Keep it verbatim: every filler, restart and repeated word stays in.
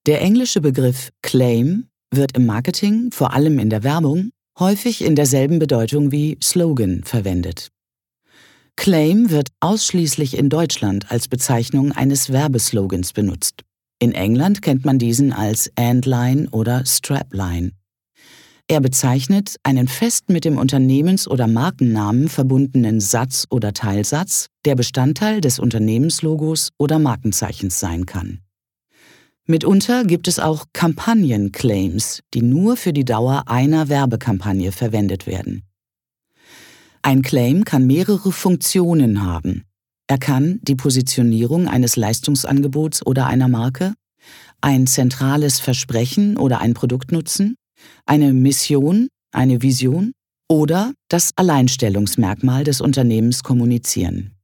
Der englische Begriff Claim wird im Marketing, vor allem in der Werbung, häufig in derselben Bedeutung wie Slogan verwendet. Claim wird ausschließlich in Deutschland als Bezeichnung eines Werbeslogans benutzt. In England kennt man diesen als Antline oder Strapline. Er bezeichnet einen fest mit dem Unternehmens- oder Markennamen verbundenen Satz oder Teilsatz, der Bestandteil des Unternehmenslogos oder Markenzeichens sein kann. Mitunter gibt es auch Kampagnenclaims, die nur für die Dauer einer Werbekampagne verwendet werden. Ein Claim kann mehrere Funktionen haben. Er kann die Positionierung eines Leistungsangebots oder einer Marke, ein zentrales Versprechen oder ein Produktnutzen, eine Mission, eine Vision oder das Alleinstellungsmerkmal des Unternehmens kommunizieren.